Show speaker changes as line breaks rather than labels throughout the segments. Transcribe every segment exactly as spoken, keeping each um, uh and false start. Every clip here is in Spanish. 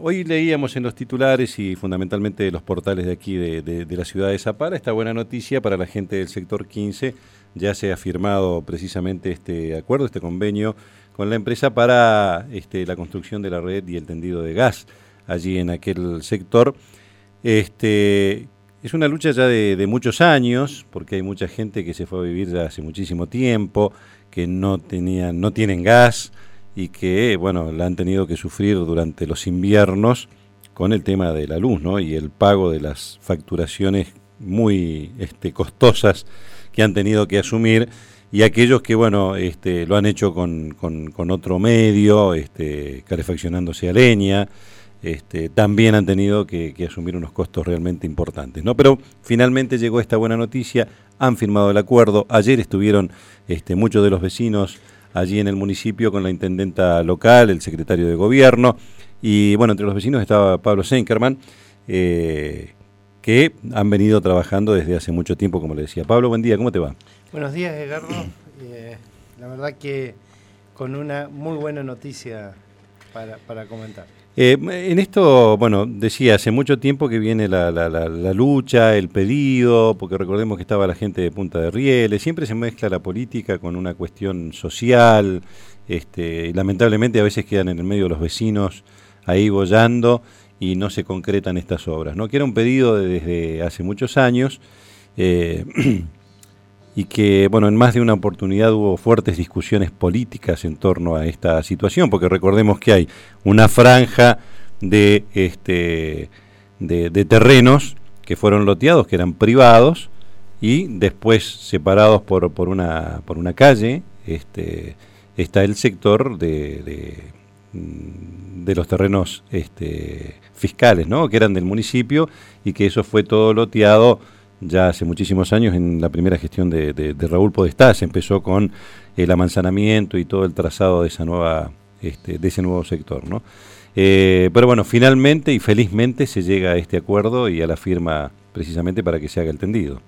hoy leíamos en los titulares y fundamentalmente de los portales de aquí de, de, de la ciudad de Zapala esta buena noticia para la gente del sector quince. Ya se ha firmado precisamente este acuerdo, este convenio con la empresa para este, la construcción de la red y el tendido de gas allí en aquel sector. Este, es una lucha ya de, de muchos años, porque hay mucha gente que se fue a vivir ya hace muchísimo tiempo, que no tenían, no tienen gas y que, bueno, la han tenido que sufrir durante los inviernos con el tema de la luz, ¿no? Y el pago de las facturaciones muy este, costosas que han tenido que asumir, y aquellos que, bueno, este, lo han hecho con, con, con otro medio, este, calefaccionándose a leña, este, también han tenido que, que asumir unos costos realmente importantes, ¿no? Pero finalmente llegó esta buena noticia, han firmado el acuerdo. Ayer estuvieron este, muchos de los vecinos allí en el municipio con la intendenta local, el secretario de gobierno, y bueno, entre los vecinos estaba Pablo Senkerman, eh, que han venido trabajando desde hace mucho tiempo, como le decía. Pablo, buen día, ¿cómo te va?
Buenos días, Edgardo. Eh, la verdad que con una muy buena noticia para, para comentar.
Eh, en esto, bueno, decía, hace mucho tiempo que viene la, la, la, la lucha, el pedido, porque recordemos que estaba la gente de Punta de Rieles, siempre se mezcla la política con una cuestión social, este, y lamentablemente a veces quedan en el medio los vecinos ahí boyando y no se concretan estas obras, ¿no? Que era un pedido de, desde hace muchos años, eh, y que, bueno, en más de una oportunidad hubo fuertes discusiones políticas en torno a esta situación, porque recordemos que hay una franja de, este, de, de terrenos que fueron loteados, que eran privados, y después separados por, por, una, por una calle, este, está el sector de, de, de los terrenos este, fiscales, ¿no? Que eran del municipio, y que eso fue todo loteado ya hace muchísimos años. En la primera gestión de, de, de Raúl Podestá se empezó con el amanzanamiento y todo el trazado de esa nueva, este, de ese nuevo sector, ¿no? Eh, pero bueno, finalmente y felizmente se llega a este acuerdo y a la firma precisamente para que se haga el tendido.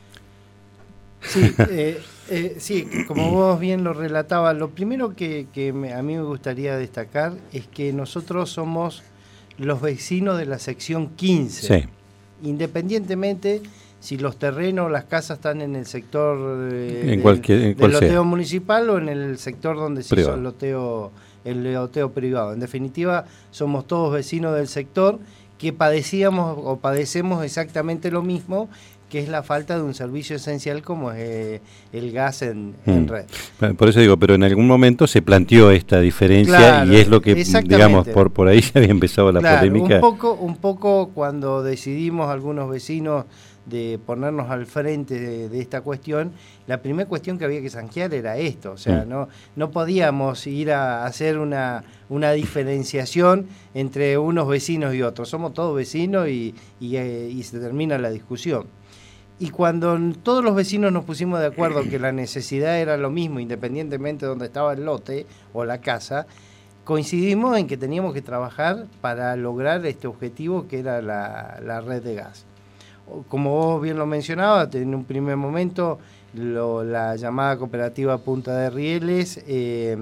Sí, eh, eh, sí, como vos bien lo relatabas, lo primero que, que me, a mí me gustaría destacar es que nosotros somos los vecinos de la sección quince.
Sí.
Independientemente si los terrenos, las casas están en el sector de,
en cualquier, en
del, del loteo sea. municipal o en el sector donde se hizo el loteo, el loteo privado. En definitiva, somos todos vecinos del sector que padecíamos o padecemos exactamente lo mismo, que es la falta de un servicio esencial como es eh, el gas en, mm. en red.
Por eso digo, pero en algún momento se planteó esta diferencia, claro, y es lo que, digamos, por, por ahí ya había empezado la claro, polémica.
Un poco, un poco cuando decidimos algunos vecinos de ponernos al frente de, de esta cuestión, la primera cuestión que había que zanjear era esto, o sea, mm. no, no podíamos ir a hacer una, una diferenciación entre unos vecinos y otros, somos todos vecinos y, y, y se termina la discusión. Y cuando todos los vecinos nos pusimos de acuerdo que la necesidad era lo mismo, independientemente de donde estaba el lote o la casa, coincidimos en que teníamos que trabajar para lograr este objetivo que era la, la red de gas. Como vos bien lo mencionabas, en un primer momento lo, la llamada cooperativa Punta de Rieles eh,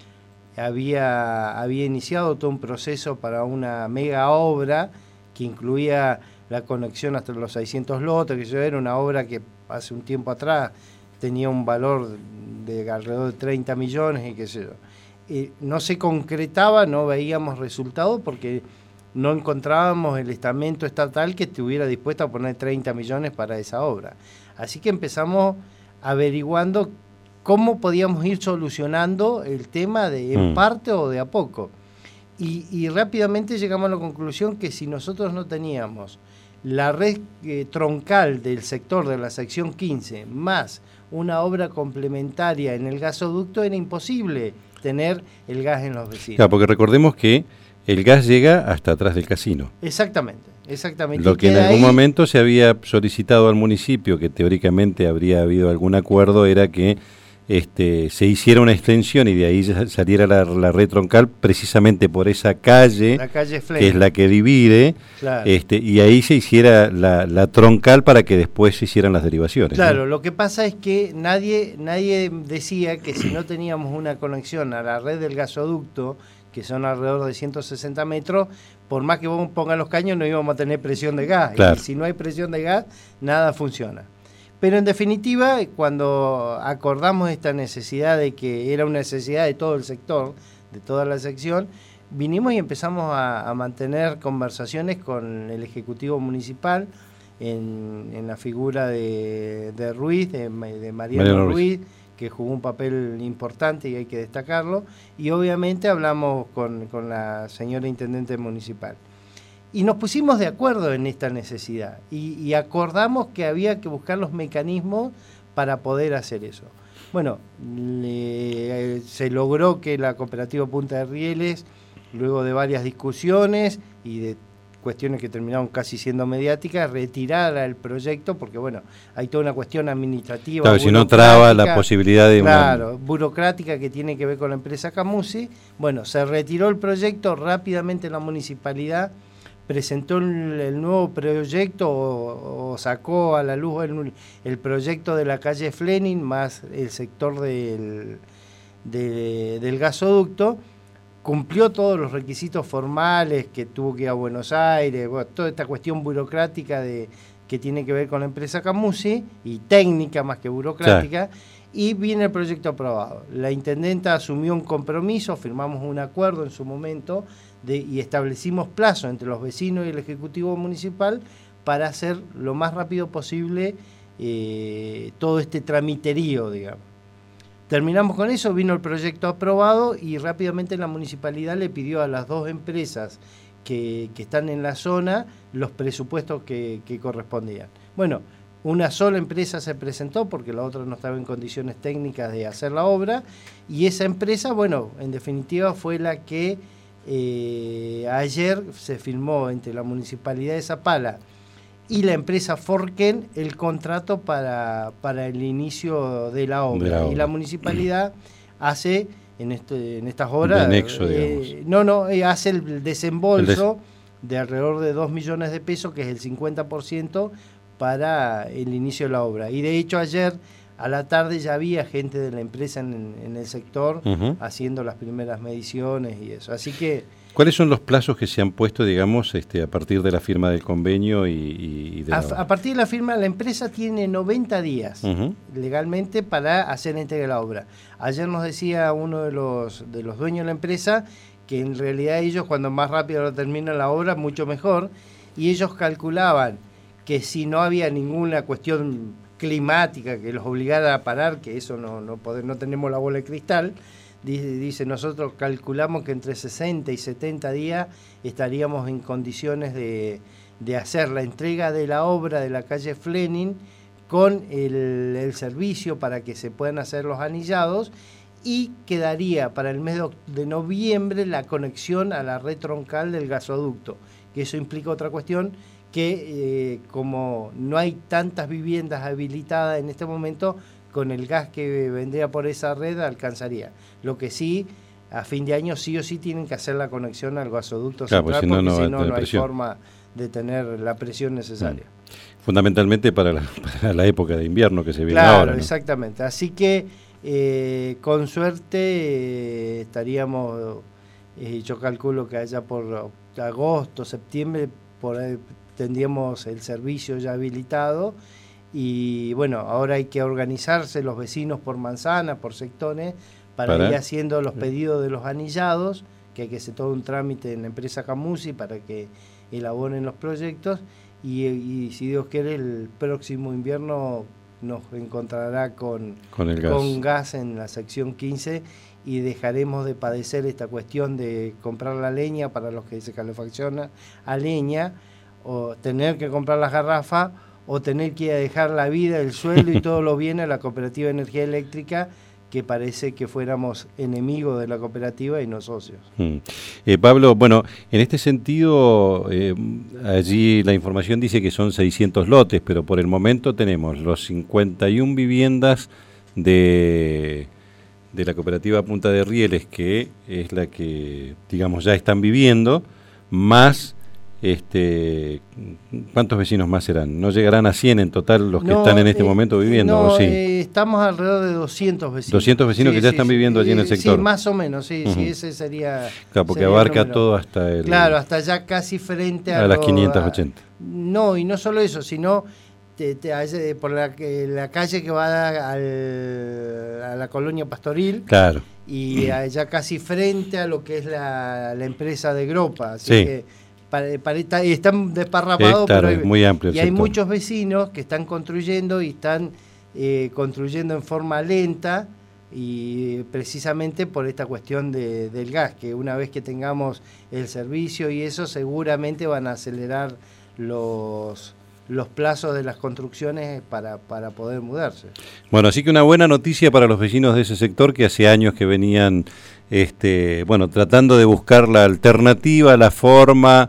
había, había iniciado todo un proceso para una mega obra que incluía la conexión hasta los seiscientos lotes, que yo era una obra que hace un tiempo atrás tenía un valor de alrededor de treinta millones y qué sé yo. Eh, no se concretaba, no veíamos resultados porque no encontrábamos el estamento estatal que estuviera dispuesto a poner treinta millones para esa obra. Así que empezamos averiguando cómo podíamos ir solucionando el tema de en mm. parte o de a poco. Y, y rápidamente llegamos a la conclusión que si nosotros no teníamos la red eh, troncal del sector de la sección quince más una obra complementaria en el gasoducto, era imposible tener el gas en los vecinos.
Claro, porque recordemos que el gas llega hasta atrás del casino.
Exactamente, exactamente.
Lo que en algún ahí... momento se había solicitado al municipio, que teóricamente habría habido algún acuerdo, era que este, se hiciera una extensión y de ahí saliera la, la red troncal precisamente por esa calle,
la calle
que es la que divide, claro. este, y ahí se hiciera la, la troncal para que después se hicieran las derivaciones.
Claro,
¿no?
Lo que pasa es que nadie, nadie decía que si no teníamos una conexión a la red del gasoducto, que son alrededor de ciento sesenta metros, por más que vos pongas los caños no íbamos a tener presión de gas.
Claro.
Y si no hay presión de gas, nada funciona. Pero en definitiva, cuando acordamos esta necesidad de que era una necesidad de todo el sector, de toda la sección, vinimos y empezamos a, a mantener conversaciones con el Ejecutivo Municipal en, en la figura de, de Ruiz, de, de Mariano, Mariano Ruiz, Ruiz, que jugó un papel importante y hay que destacarlo, y obviamente hablamos con, con la señora Intendente Municipal. Y nos pusimos de acuerdo en esta necesidad y, y acordamos que había que buscar los mecanismos para poder hacer eso. Bueno, le, se logró que la cooperativa Punta de Rieles, luego de varias discusiones y de cuestiones que terminaron casi siendo mediáticas, retirara el proyecto, porque bueno, hay toda una cuestión administrativa.
Claro, si no traba la posibilidad de...
Claro,
una...
burocrática que tiene que ver con la empresa Camusi. Bueno, se retiró el proyecto, rápidamente la municipalidad presentó el, el nuevo proyecto o, o sacó a la luz el, el proyecto de la calle Flening más el sector del, de, del gasoducto. Cumplió todos los requisitos formales que tuvo que ir a Buenos Aires, bueno, toda esta cuestión burocrática de, que tiene que ver con la empresa Camusi, y técnica más que burocrática, sí. Y viene el proyecto aprobado. La intendenta asumió un compromiso, firmamos un acuerdo en su momento de, y establecimos plazo entre los vecinos y el Ejecutivo Municipal para hacer lo más rápido posible eh, todo este tramiterío, digamos. Terminamos con eso, vino el proyecto aprobado y rápidamente la municipalidad le pidió a las dos empresas que, que están en la zona los presupuestos que, que correspondían. Bueno, una sola empresa se presentó porque la otra no estaba en condiciones técnicas de hacer la obra y esa empresa, bueno, en definitiva fue la que eh, ayer se firmó entre la municipalidad de Zapala y la empresa Forken el contrato para, para el inicio de la obra. De la obra. Y la municipalidad hace en, este, en estas horas...
De anexo, eh, digamos.
No, no, eh, hace el desembolso el des... de alrededor de dos millones de pesos, que es el cincuenta por ciento para el inicio de la obra. Y de hecho ayer a la tarde ya había gente de la empresa en, en el sector uh-huh. haciendo las primeras mediciones y eso. Así que...
¿Cuáles son los plazos que se han puesto, digamos, este, a partir de la firma del convenio? y, y de
a,
la...
a partir de la firma, la empresa tiene noventa días uh-huh. legalmente para hacer la entrega de la obra. Ayer nos decía uno de los, de los dueños de la empresa que en realidad ellos, cuando más rápido lo terminan la obra, mucho mejor, y ellos calculaban que si no había ninguna cuestión climática que los obligara a parar, que eso no, no, poder, no tenemos la bola de cristal, dice, dice, nosotros calculamos que entre sesenta y setenta días estaríamos en condiciones de, de hacer la entrega de la obra de la calle Flening con el, el servicio para que se puedan hacer los anillados, y quedaría para el mes de, de noviembre la conexión a la red troncal del gasoducto, que eso implica otra cuestión, que eh, como no hay tantas viviendas habilitadas en este momento, con el gas que vendría por esa red alcanzaría. Lo que sí, a fin de año sí o sí tienen que hacer la conexión al gasoducto
claro,
central,
pues si no,
porque
no,
si no, no hay
presión.
forma de tener la presión necesaria.
Mm. Fundamentalmente para la, para la época de invierno que se viene
claro,
ahora, ¿no?
Exactamente. Así que eh, con suerte eh, estaríamos, eh, yo calculo que allá por agosto, septiembre, por ahí tendríamos el servicio ya habilitado. Y bueno, ahora hay que organizarse los vecinos por manzana, por sectores, para, para ir haciendo los pedidos de los anillados, que hay que hacer todo un trámite en la empresa Camusi para que elaboren los proyectos, y, y si Dios quiere el próximo invierno nos encontrará con,
con, el gas.
con gas en la sección quince, y dejaremos de padecer esta cuestión de comprar la leña para los que se calefacciona a leña, o tener que comprar las garrafas, o tener que dejar la vida, el sueldo y todo lo bienes a la Cooperativa de Energía Eléctrica, que parece que fuéramos enemigos de la cooperativa y no socios.
Mm. Eh, Pablo, bueno, en este sentido, eh, allí la información dice que son seiscientos lotes, pero por el momento tenemos los cincuenta y una viviendas de, de la Cooperativa Punta de Rieles, que es la que, digamos, ya están viviendo, más Este, ¿cuántos vecinos más serán? ¿No llegarán a cien en total los que
no,
están en este
eh,
momento viviendo?
No,
¿o sí?
eh, estamos alrededor de doscientos vecinos.
doscientos vecinos sí, que ya sí, están sí, viviendo allí en el sector.
Sí, más o menos, sí, uh-huh. sí, ese sería...
Claro, porque
sería
abarca todo hasta el...
Claro, hasta ya casi frente a...
A las quinientas ochenta.
A, no, y no solo eso, sino te, te, por la, la calle que va al, a la colonia Pastoril.
Claro.
Y allá casi frente a lo que es la, la empresa de Gropa. Así
sí.
que para, para, está, están desparramados,
Hectárea,
pero hay,
muy amplio
y hay muchos vecinos que están construyendo y están eh, construyendo en forma lenta, y precisamente por esta cuestión de, del gas, que una vez que tengamos el servicio y eso, seguramente van a acelerar los... los plazos de las construcciones para, para poder mudarse.
Bueno, así que una buena noticia para los vecinos de ese sector que hace años que venían este, bueno, tratando de buscar la alternativa, la forma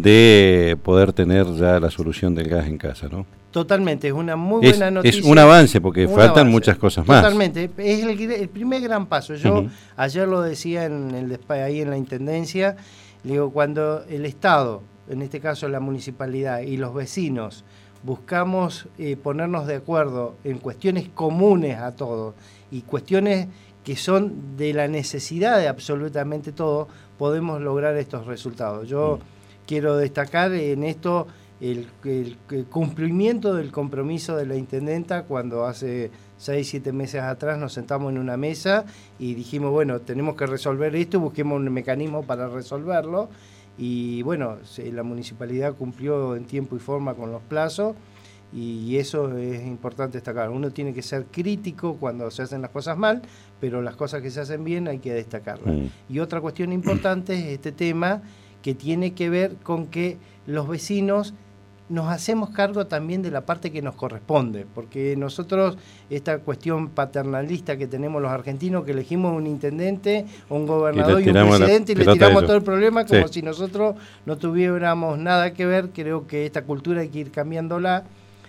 de poder tener ya la solución del gas en casa, ¿no?
Totalmente, es una muy
es,
buena noticia.
Es un avance porque
un
faltan
avance.
muchas cosas más.
Totalmente, es el, el primer gran paso. Yo uh-huh. ayer lo decía en el ahí en la Intendencia, digo, cuando el Estado, en este caso la municipalidad y los vecinos, buscamos eh, ponernos de acuerdo en cuestiones comunes a todos y cuestiones que son de la necesidad de absolutamente todo, podemos lograr estos resultados. Yo mm. quiero destacar en esto el, el, el cumplimiento del compromiso de la intendenta cuando hace seis, siete meses atrás nos sentamos en una mesa y dijimos, bueno, tenemos que resolver esto, busquemos un mecanismo para resolverlo. Y bueno, la municipalidad cumplió en tiempo y forma con los plazos y eso es importante destacar. Uno tiene que ser crítico cuando se hacen las cosas mal, pero las cosas que se hacen bien hay que destacarlas. Mm. Y otra cuestión importante es este tema que tiene que ver con que los vecinos nos hacemos cargo también de la parte que nos corresponde, porque nosotros, esta cuestión paternalista que tenemos los argentinos, que elegimos un intendente, un gobernador y, y un presidente y le tiramos todo el problema como sí. si nosotros no tuviéramos nada que ver. Creo que esta cultura hay que ir cambiándola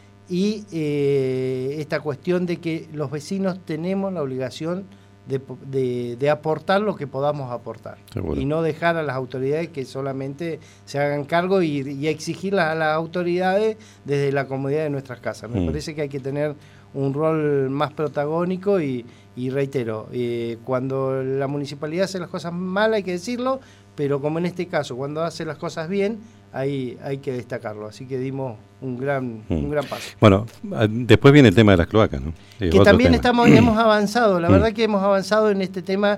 y eh, esta cuestión de que los vecinos tenemos la obligación De, de, de aportar lo que podamos aportar. Seguro. Y no dejar a las autoridades que solamente se hagan cargo y, y exigirlas a las autoridades desde la comodidad de nuestras casas. Me mm. parece que hay que tener un rol más protagónico y, y reitero, eh, cuando la municipalidad hace las cosas mal hay que decirlo, pero como en este caso, cuando hace las cosas bien, ahí hay que destacarlo. Así que dimos un gran mm. un gran paso.
Bueno, después viene el tema de las cloacas, ¿no?
Es que también estamos hemos avanzado. La mm. verdad que hemos avanzado en este tema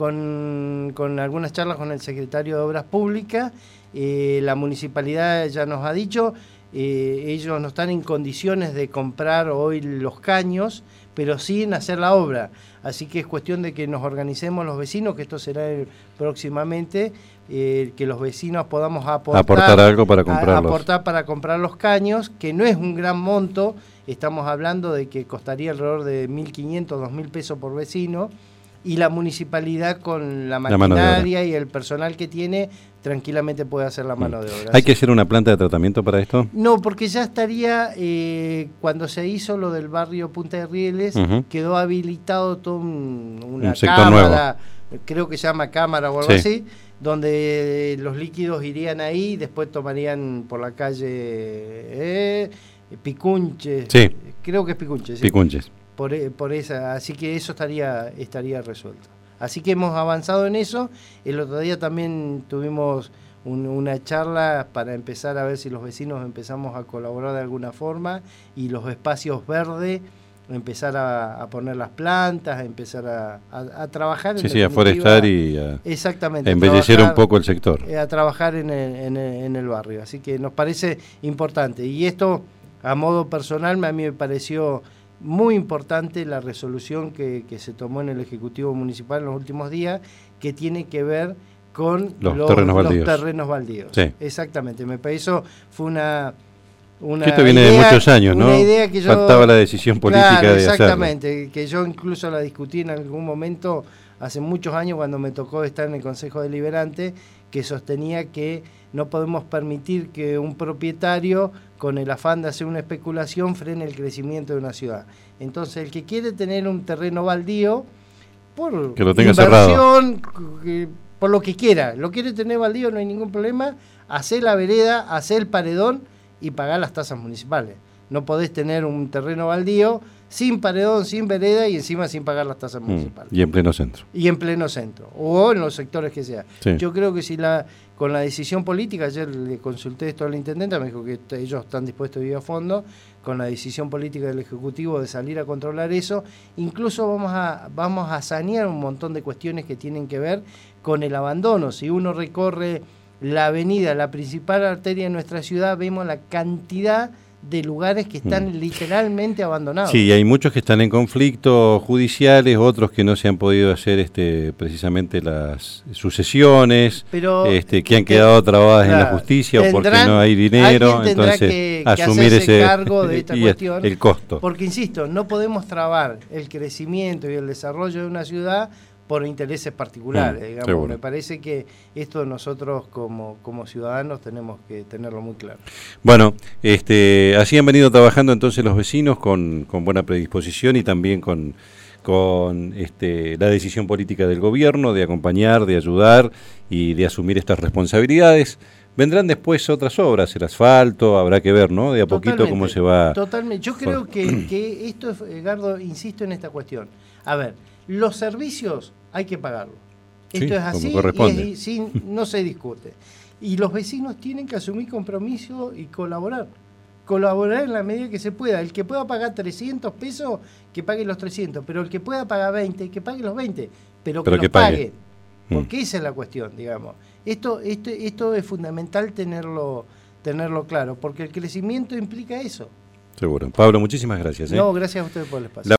con, con algunas charlas con el secretario de Obras Públicas. Eh, la municipalidad ya nos ha dicho, eh, ellos no están en condiciones de comprar hoy los caños, pero sí en hacer la obra. Así que es cuestión de que nos organicemos los vecinos, que esto será el, próximamente, eh, que los vecinos podamos aportar,
aportar algo para comprarlos.
A, aportar para comprar los caños, que no es un gran monto, estamos hablando de que costaría alrededor de mil quinientos, dos mil pesos por vecino, y la municipalidad con la maquinaria la y el personal que tiene tranquilamente puede hacer la mano de obra.
¿Hay que hacer una planta de tratamiento para esto?
No, porque ya estaría, eh, cuando se hizo lo del barrio Punta de Rieles, uh-huh. quedó habilitado todo un, una
un sector
cámara,
nuevo.
Creo que se llama cámara o algo sí. así, donde los líquidos irían ahí y después tomarían por la calle eh, Picunches,
sí.
creo que es Picunches. ¿sí?
Picunches.
Por, por esa, así que eso estaría, estaría resuelto. Así que hemos avanzado en eso. El otro día también tuvimos un, una charla para empezar a ver si los vecinos empezamos a colaborar de alguna forma y los espacios verdes, empezar a, a poner las plantas, a empezar a, a, a trabajar.
Sí, en sí, a forestar y a,
exactamente,
a embellecer a trabajar, un poco el sector.
A trabajar en el, en, el, en el barrio. Así que nos parece importante. Y esto, a modo personal, a mí me pareció muy importante la resolución que, que se tomó en el Ejecutivo Municipal en los últimos días, que tiene que ver con
los,
los
terrenos baldíos.
Los terrenos baldíos.
Sí.
Exactamente, me pareció fue una... Una
Esto viene
idea,
de muchos años, ¿no?
Una idea que yo,
faltaba la decisión política
claro,
de
exactamente,
hacerlo.
Que yo incluso la discutí en algún momento, hace muchos años, cuando me tocó estar en el Consejo Deliberante, que sostenía que no podemos permitir que un propietario, con el afán de hacer una especulación, frene el crecimiento de una ciudad. Entonces, el que quiere tener un terreno baldío, por
que lo tenga
inversión, cerrado. por lo que quiera. Lo quiere tener baldío, no hay ningún problema. Hacé la vereda, hacé el paredón y pagá las tasas municipales. No podés tener un terreno baldío sin paredón, sin vereda y encima sin pagar las tasas municipales.
Mm, y en pleno centro.
Y en pleno centro, o en los sectores que sea.
Sí.
Yo creo que si la con la decisión política, ayer le consulté esto a la intendenta, me dijo que t- ellos están dispuestos a ir a fondo, con la decisión política del Ejecutivo de salir a controlar eso, incluso vamos a, vamos a sanear un montón de cuestiones que tienen que ver con el abandono. Si uno recorre la avenida, la principal arteria de nuestra ciudad, vemos la cantidad de lugares que están mm. literalmente abandonados.
Sí, hay muchos que están en conflictos judiciales, otros que no se han podido hacer este precisamente las sucesiones, Pero, este, que han quedado trabadas claro, en la justicia o porque no hay dinero, entonces que, asumir que ese
cargo de esta cuestión,
el costo.
Porque insisto, no podemos trabar el crecimiento y el desarrollo de una ciudad por intereses particulares, mm, digamos. Seguro. Me parece que esto nosotros como, como ciudadanos tenemos que tenerlo muy claro.
Bueno, este, así han venido trabajando entonces los vecinos con, con buena predisposición y también con, con este, la decisión política del gobierno de acompañar, de ayudar y de asumir estas responsabilidades. Vendrán después otras obras, el asfalto, habrá que ver, ¿no? De a totalmente, poquito cómo se va.
Totalmente. Yo creo que, que esto es, Edgardo, insisto en esta cuestión. A ver, los servicios hay que pagarlos. Esto sí, es así y es, sí, no se discute. Y los vecinos tienen que asumir compromiso y colaborar. Colaborar en la medida que se pueda. El que pueda pagar trescientos pesos, que pague los trescientos. Pero el que pueda pagar veinte, que pague los veinte. Pero que pero los que pague. pague. Porque mm. esa es la cuestión, digamos. Esto, esto, esto es fundamental tenerlo, tenerlo claro, porque el crecimiento implica eso.
Seguro. Pablo, muchísimas gracias. ¿eh?
No, gracias a ustedes por el espacio. La